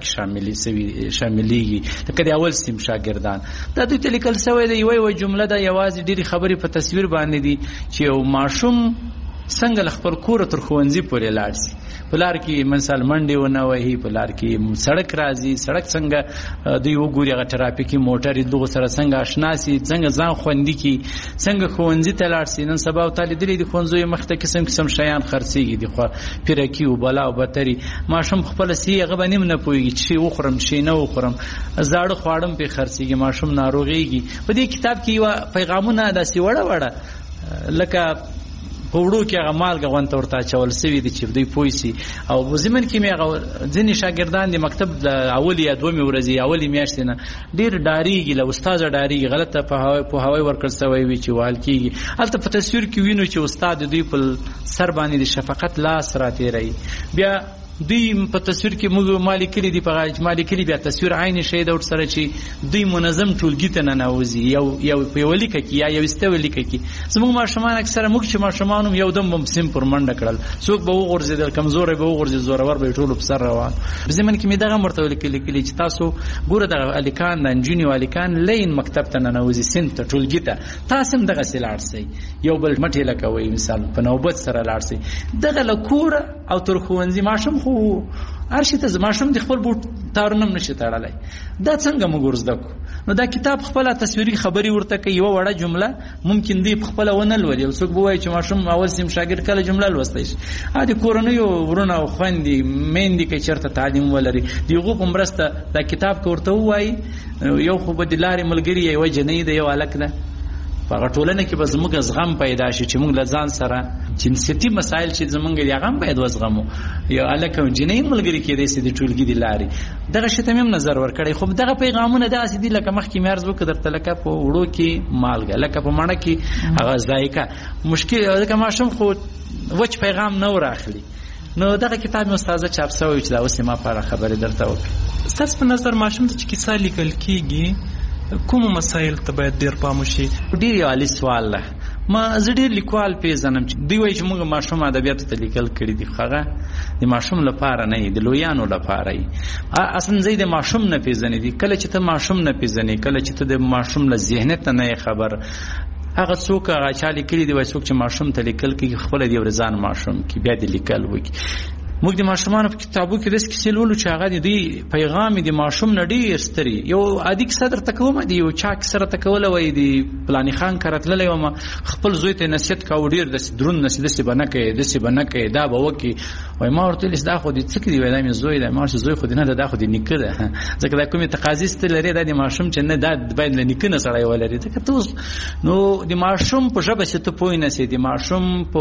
کې شاملېږي لکه د اول سیم شاګردان دا دوی ته لیکل شوی دی یوه جمله ده یوازې ډېرې خبرې په تصویر باندې دي چې یو ماشوم څنګه له خپل کور تر ښوونځي پورې لاړ شي. په لار کې مثال منډې ونه وهي، په لار کې سړک راځي، سړک څنګه دوی وګوري هغه ټرافیکي موټرې دغه سره څنګه آشنا شي، څنګه ځان خوندي کړي، څنګه ښوونځي ته لاړ شي. نن سبا ورته لیدلي د ښوونځیو مخ ته قسم قسم شیان خرڅېږي دي، خو پیرکي او بلا او بتري ماشوم خپله سي هغه به نیم نه پوهېږي چې وخورم چې نه وخورم، زاړه خواړه هم پرې خرڅېږي، ماشوم ناروغېږي. په دې کتاب کې یوه پیغامونه داسې وړه وړه لکه په وړو کې هغه مالګه غونته ورته اچول سوي دي چې دوی پوه شي. او په ضمن کې مې هغه ځینې شاګردان د مکتب د اولې یا دومې ورځې اولې میاشتې نه ډېر ډارېږي، له استاده ډارېږي، غلطه پوهاوی ورکړل سوی وي چې وال کېږي. هلته په تصویر کې وینو چې استاد دوی په سر باندې د شفقت لاس راتېروي. بیا دوی په تصویر کې موږ ما لیکلي دي، په ما لیکلي بیا تصویر عین شی ده ورسره چې دوی منظم ټولګي ته ننوځي، یو په یوه لیکه کې یا یو ایسته لیکه کې. زموږ ماشومان اکثره موږ چې ماشومان یو دم به سیم پر منډه کړل، څوک به وغورځېدل، کمزوری به وغورځېد، زورور به یې ټولو په سر روان. په ضمن کې مې دغه ورته لیکلي چې تاسو ګوره دغه هلکان د نجونې او هلکان لین مکتب ته ننوځي، سیند ته ټولګي ته، تاسو هم دغسې لاړ شئ، یو بل مټې لکوئ، مثال په نوبت سره لاړ شئ. دغه له کوره او تر ښوونځي ماشوم خو هر شي ته ماشوم د خپل بوټ تارونه هم نشي تړلی. دا څنګه موږ ورزده کړو؟ نو دا کتاب خپله تصویري خبرې ورته کوي، یوه وړه جمله ممکن دی خپله ونه لولي، او څوک به وایي چې ماشوم اول سیم شاګرد کله جمله لوستی شي. د کورنیو ورونه او خویندې میندې که چېرته تعلیم ولري د هغو په مرسته دا کتاب که ورته ووایي، یو خو به د لارې ملګري یوه جنۍ ده، یو هلک ده، په هغه ټولنه کې به زموږ زغم پیدا شي چې موږ له ځان سره جنسیتي مسایل چې زموږ دي هغه هم باید وزغمو. یو هلک او نجلۍ ملګري کېدی شي د ټولګي د لارې، دغه شي ته مې هم نظر ورکړی. خو دغه پیغامونه داسې دي لکه مخکې مې عرض وکړه درته، لکه په وړو کې مالګه، لکه په مڼه کې هغه ذایقه مشکل، لکه ماشوم خو وچ پیغام نه ور اخلي. نو دغه کتاب مې استاده چاپ شوی چې دا اوس ما په اړه خبرې درته وکړې. ستاسو په نظر ماشوم ته چې کیسه لیکل کېږي کوم مسایل ته باید ډېر پام وشي؟ ډېر یو عالي سوال ده. زه ډېر لیکوال پیژنم چې دوی وایي چې موږ ماشوم ادبیاتو ته لیکل کړي دي، خو هغه د ماشوم لپاره نه وي، د لویانو لپاره وي. اصلا زه د ماشوم نه پیژنې دي. کله چې ته ماشوم نه پیژنې، کله چې ته د ماشوم له ذهنیت نه یې خبر، هغه څوک هغه چا لیکلي دي، وایي څوک چې ماشوم ته لیکل کوي خپله د یو ځان ماشوم کې بیا د لیکل وکړي. موږ د ماشومانو په کتابو کې داسې کیسې لولو چې هغه د دوی پیغام د ماشوم نه ډېر ستر وي. یو عادي کیسه درته کومه، د یو چا کیسه راته کوله، وایي د فلاني خان کره تللی وم، خپل زوی ته یې نصیحت کاوه، ډېر داسې دروند نصیحت، داسې به نه کوې، داسې به نه کوې، دا به وکړي. وایي ما ورته ویل چې دا خو د څه کې دي؟ وایي دا مې زوی دی. ما ورته زوی خو دې نه ده، دا خو د نیکه ده، ځکه دا کومې تقاضي ته لري دا د ماشوم چې نه، دا باید له نیکه نه سړی ولري. ځکه ته اوس نو د ماشوم په ژبه چې ته پوه نه سې، د ماشوم په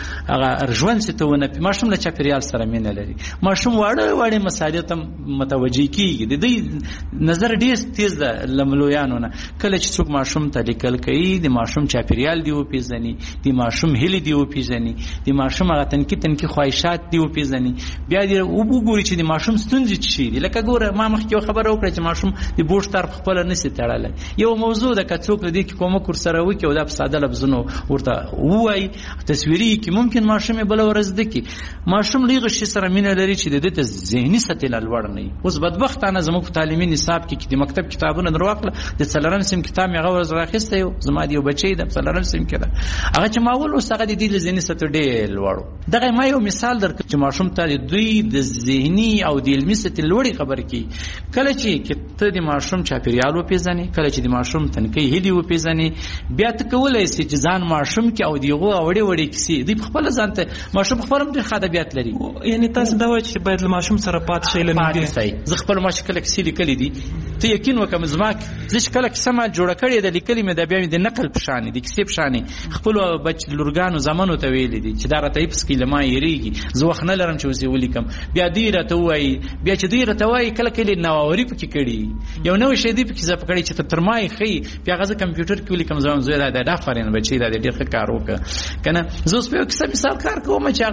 هغه ژوند چې ته ونه، ماشوم له چاپېریال سره مینه لري، ماشوم واړه واړه مسایل ته متوجه کیږي. د دې نظر ډېر تیز ده له لویانو نه. کله چې څوک ماشوم ته لیکل کوي، د ماشوم چاپېریال دی وپېژني، د ماشوم هیلې دی وپېژني، د ماشوم هغه تنکي خواهشات دی وپېژني، بیا دې وګوري چې د ماشوم ستونزې څه شي دي. لکه ګوره ما مخکې یو خبره وکړه چې ماشوم د بوټ طرف خپله نسي تړلی. یو موضوع ده که څوک د دې کې کومک ورسره وکړي او دا په ساده لفظونو ورته ووایي، تصویري کړي، ممکن ماشوم یې بله ورځ زده کړي. ماشوم له هغه شي سره مینه لري چې د دې ته ذهني سطحې لا لوړ نه وي. اوس بدبختانه زموږ په تعلیمي نصاب کې د مکتب کتابونه در واخله، د 4 سیم کتاب مې هغه ورځ راخیستی یو، زما د یو بچی د 4 سیم کې ده، هغه چې ما ول اوس هغه د دې له ذهني سطحې ډېر لوړ. دغه ما یو مثال درکړم چې ماشوم ته دوی د ذهني او د علمي سطحې لوړې خبرې کوي. کله چې ته د ماشوم چاپېریال وپېژنې، کله چې د ماشوم تنکۍ هیلې وپېژنې، بیا ته کولی شې چې ځان ماشوم کې او د هغو وړې وړې کیسې دوی په خپله ځان ته، ماشوم خپله هم ډېر ښه ادبیات لري. یعنې تاسو دا وایئ چې باید له ماشوم سره پاتې شئ، له نږدې. زه خپل ما چې کله کیسې لیکلې دي ته یقین وکړه زما زه کله کیسه ما جوړه کړې ده لیکلې مې ده بیا مې د نقل په شانې د کیسې په شانې خپلو لورګانو زامنو ته ویلې دي چې دا راته حفظ کړي له ما یېرېږي زه وخت نه لرم چې اوس یې ولیکم بیا دوی راته ووایي بیا چې دوی راته وایي کله کله نوآوري پکې کړي یو نوی شی دی پکې اضافه کړی چې تر ما یې ښیي بیا هغه زه کمپیوټر کې ولیکم زه وایم زوی دا افرین بچی دا ډېر ښه کار وکړه که نه زه اوس په یو کیسه مثال کار کوم چې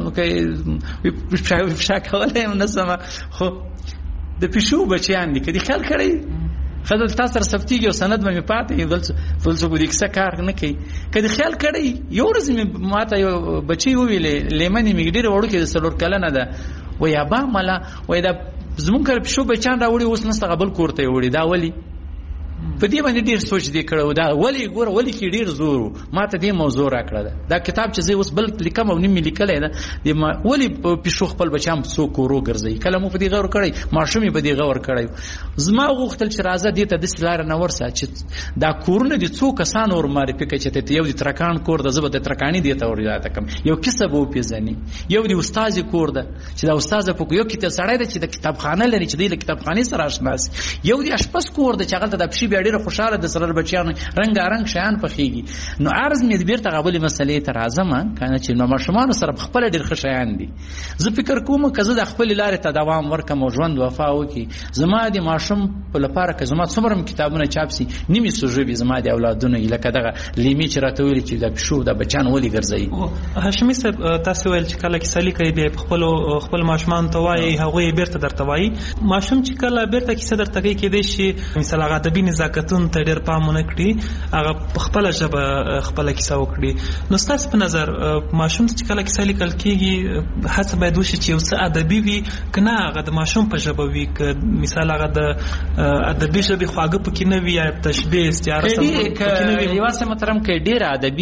هغه فشا کولی یم نه سمه خو د پیشو بچیان دي که دې خیال کړی ښه دلته تا سره ثبتېږي او سند به مې پاتې بل څوک دې کیسه کار نه کوي که دې خیال کړی یو ورځ مې ما ته یو بچی وویلې لیمنې مې ډېره وړوکې د 4 کلنه ده وایي ابا ملا وایي دا زمونږ کله پیشو بچیان راوړي اوس نسته بل کور ته یې وړي دا ولې په دې باندې ډېر سوچ دې کړی دا ولې ګوره ولې کې ډېر زور ما ته دې موضوع راکړه ده دا کتاب چې زه اوس بل لیکم او نیم مې لیکلی ده ولې پیشو خپل بچیان په څو کورو ګرځوي کله مو په دې غور کړی ماشوم یې په دې غور کړی زما غوښتل چې راځه دې ته داسې لاره نه ورسه چې دا کورونه دې څو کسان ور معرفي کړي چې ته یو د ترکان کور ده زه به د ترکاني دې ته ور یاده کړم یو کیسه به وپېژني یو د استاد کور ده چې دا استاد په یو کتاب سړی ده چې د کتابخانه لري چې د کتابخانې سره آشنا شي یو د اشپز کور ده چې هغه د پښې بیا ډېره خوشاله د سره بچیانو رنګارنګ شیان پخېږي نو عرض مې بیرته غوبلې مسلې ته راځم کنه چې نو ماشومان سره خپل ډېر ښه شیان دي زه فکر کوم که زه د خپل لارې ته دوام ورکم او ژوند وفا وکړي زما د ماشوم په لپاره که زما څومره کتابونه چاپ سي نیمې سوژې زما د اولادونو لکه دغه لیمې چې راته ویلي چې د پیشو د بچیان ولې ګرځوي هاشمي صاحب تاسو ویل چې کله کیسه لیکئ بیا خپل ماشومان ته وایي هغوی بیرته درته وایي ماشوم چې کله بیرته کیسه درته کوي کېدای شي مثال هغه ادبي نزاکتونو ته ډېر پام ونه کړي هغه په خپله ژبه خپله کیسه وکړي نو ستاسو په نظر ماشوم چې کله کیسه لیکل کېږي هڅه باید وشي چې یو څه ادبي وي که نه هغه د ماشوم په ژبه وي که مثال هغه د ادبي ژبې خواږه پکې نه وي یا تشبیه استعاره پکې نه وي یوه څه محترم که ډېر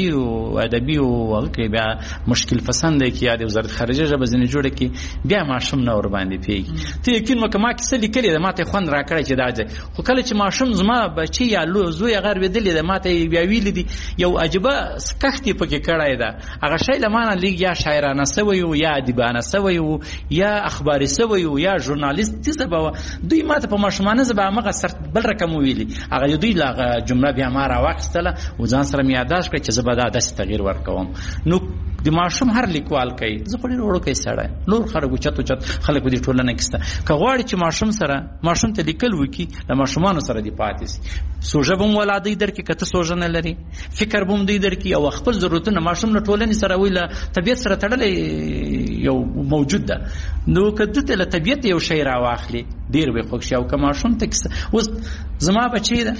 ادبي و هغه کې بیا مشکل پسنده کې یا د وزارت خارجه ژبه ځینې جوړه کړي بیا ماشوم نه ورباندې پوهېږي ته یقین وکړه ما کیسه لیکلې ده ما ته یې خوند راکړی چې دا ځای خو کله چې ماشوم زما بچی یا زوی هغه اورېدلې ده ما ته یې بیا ویلي دي یو عجیبه کښت یې پکې کړی ده هغه شی له ما نه لږ یا شاعرانه سوی و یا ادیبانه سوی و یا اخباري سوی و یا ژورنالیستي ژبه وه دوی ما ته په ماشومانه ژبه همغه بل رقم وویلي هغه دوی له هغه جمله بیا ما راواخیستله و ځان سره مې یادداشت کړی چې زه به دا داسې تغییر ورکوم نو د ماشوم هر لیکوال کوي زه خو ډېر وړوکی سړی نور خلک اوچت خلک په دې ټولنه کې شته که غواړي چې ماشوم ته لیکل وکړي له ماشومانو سره دې پاتې سي سوژه به هم ولا دوی درکړي که ته سوژه نه لري فکر به هم دوی درکړي او خپل ضرورتونه ماشوم له ټولنې سره وي له طبیعت سره تړلی یو موجود ده نو که ده ته له طبیعت یو شی راواخلي ډېر به یې خوښ شي او که ماشوم ته اوس زما بچی ده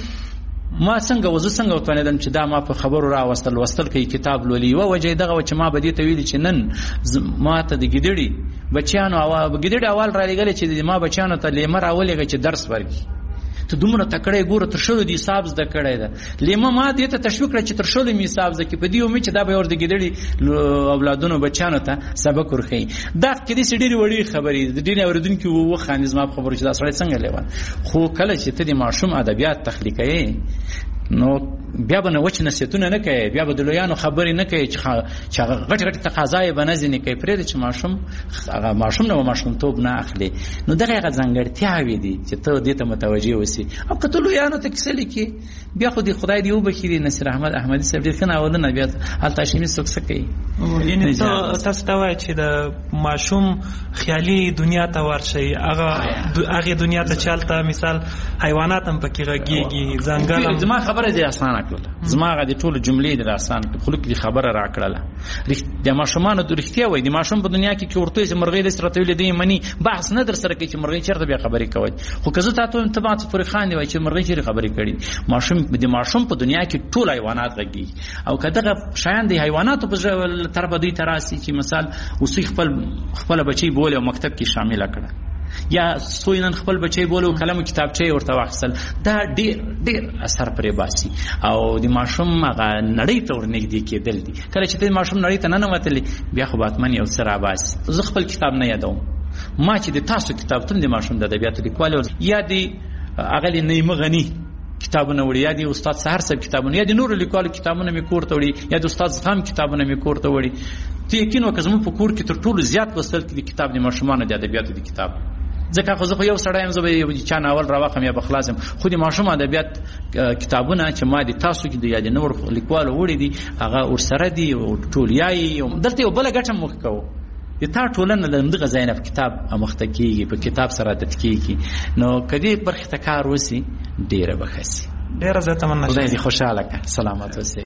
ما څنګه وتوانېدم چې دا ما په خبرو راوستل کوي کتاب لولي یوه وجه یې دغه وه چې ما به دې ته ویلي چې نن ما ته د ګیدړي بچیانو ګیدړي اول را لېږلی چې ما بچیانو ته لیمه راولېږه چې درس ورکړي ته دومره تکړه ګوره تر شلو دې حساب زده کړی ده لیمه ما دې ته تشویق کړه چې تر شلو مې حساب زده کړي په دې امید چې دا به ور د ګیدړي اولادونو بچیانو ته سبق ورښیي دا کېدای شي ډېرې وړې خبرې د ډېرې اورېدونکي وخاندي زما په خبرو چې دا سړی څنګه لیوان خو کله چې ته د ماشوم ادبیات تخلیقوې نو بیا به نه وچ نصیحتونه نه کوي بیا به د لویانو خبرې نه کوي چې هغه غټ تقاضا یې به نه ځینې کوي پرېږده چې ماشوم نه به ماشومتوب نه اخلي نو دغه هغه ځانګړتیاوې دي چې ته دې ته متوجه اوسې او که ته لویانو ته کیسه لیکې بیا خو دې خدای دې وبخي نصیر احمد احمدي صاحب ډېر ښه ناولونه بیا هلته هاشمي څوک څه کوي یعنې تاسو ته وایي چې د ماشوم خیالي دنیا ته ورشئ هغې دنیا ته چې هلته مثال حیوانات هم پکې غږېږي ځنګل زما خبره دې اسانه کړله زما هغه د ټولو جملې دې اسانه کړه خو لږ دې خبره راکړله د ماشومانو د رښتیا وایي د ماشوم په دنیا کې ورته وایي چې مرغۍ داسې راته ویلې دی مني بحث نه در سره کوي چې مرغۍ چېرته بیا خبرې کوئ خو که زه تا ته وایم ته ماته پورې خاندې وایي چې مرغۍ چېرې خبرې کړي د ماشوم په دنیا کې ټول حیوانات غږېږي او که دغه شیان د حیواناتو په طرفه دوی ته راسي چې مثال اوس خپله بچی بولې او مکتب کې شامله کړه یا سوی نن خپل بچی بوله او قلم او کتابچه ورته واخیستل دا ډېر اثر پرې باسي او د ماشوم هغه نړۍ ته ورنږدې کېدل دي کله چې د ماشوم نړۍ ته ننوتلی بیا خو باتمن یو څه راباسي زه خپل کتاب نه یادوم ما چې د تاسو کتابتون د ماشوم د ادبیاتو لیکوال یا د اغلې نعیمه غني کتابونه وړي یا د استاد سحر صاحب کتابونه یا د نورو لیکوالو کتابونه مې کور ته وړي یا د استاد زغم کتابونه مې کور ته وړي ته یقین وکړه زموږ په کور کې تر ټولو زیات لوستل د کتاب د ماشومانو د ادبیاتو د کتاب ځکه خو زه یو سړی یم، زه به چا ناول راواخم یا به خلاص یم، خو د ماشوم ادبیات کتابونه چې ما د تاسو کې د یا د نور لیکوالو وړي دي هغه ورسره دي او ټولیایي دلته یو بله ګټه موږ کوو د تا ټولنه د همدغه ځای نه په کتاب اموخته کېږي، په کتاب سره عادت کېږي، نو که دې برخې ته کار وسي ډېره به ښه سي. ډېره زیاته مننه. خدای دې خوشحاله کړه. سلامت اوسئ.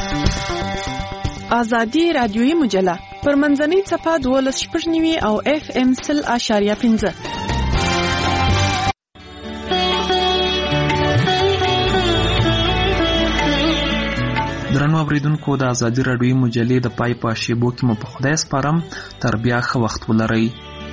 آزادي رادیویي مجله پر منځنۍ څپه 12.9 او FM 100.5. درنو اوریدونکو د آزادي رادیویي مجلې د پای په شیبو کې مو په خدای سپارم. تر بیا ښه وخت ولرئ.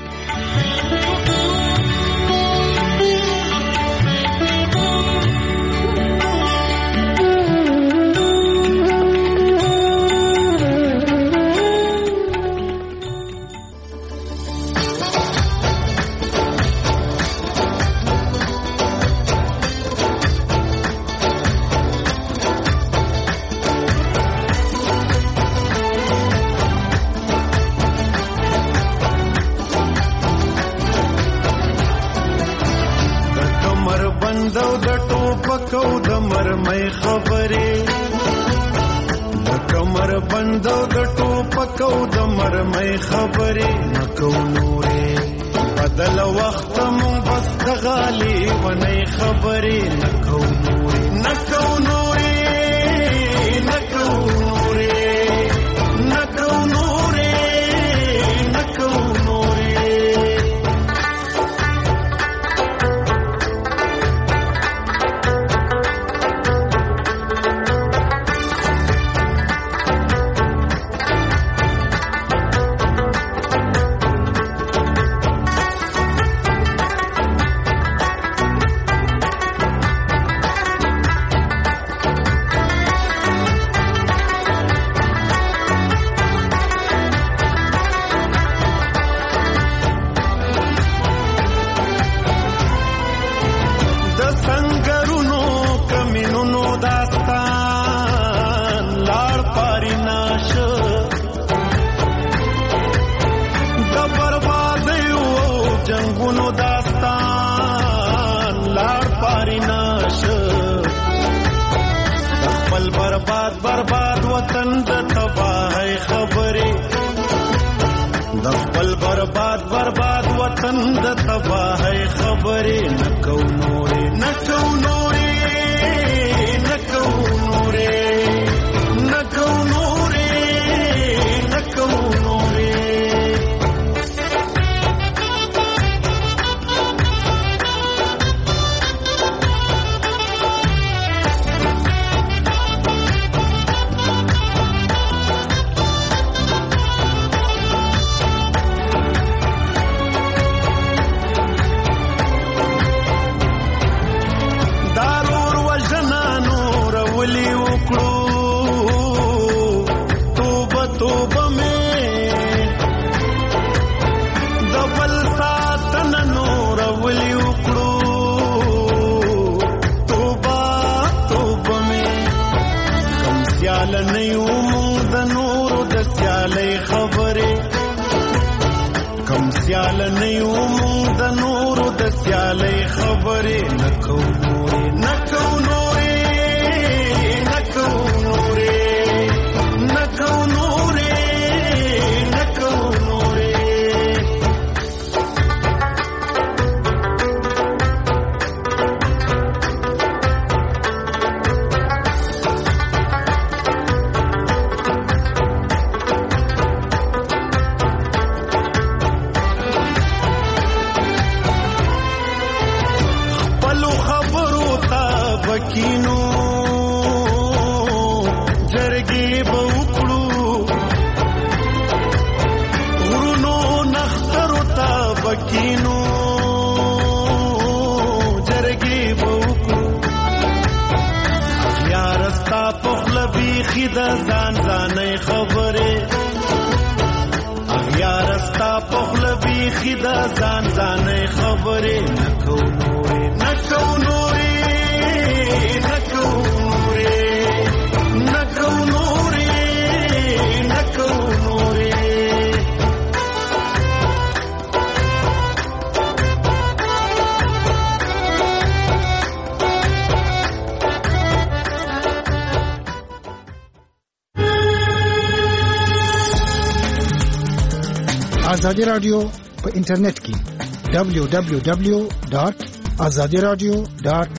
برباد وطن د تباہی خبرې د خپل برباد وطن د تباہی خبرې نکو نورې ازادي رادیو په انټرنیټ کې www.azadiradio.org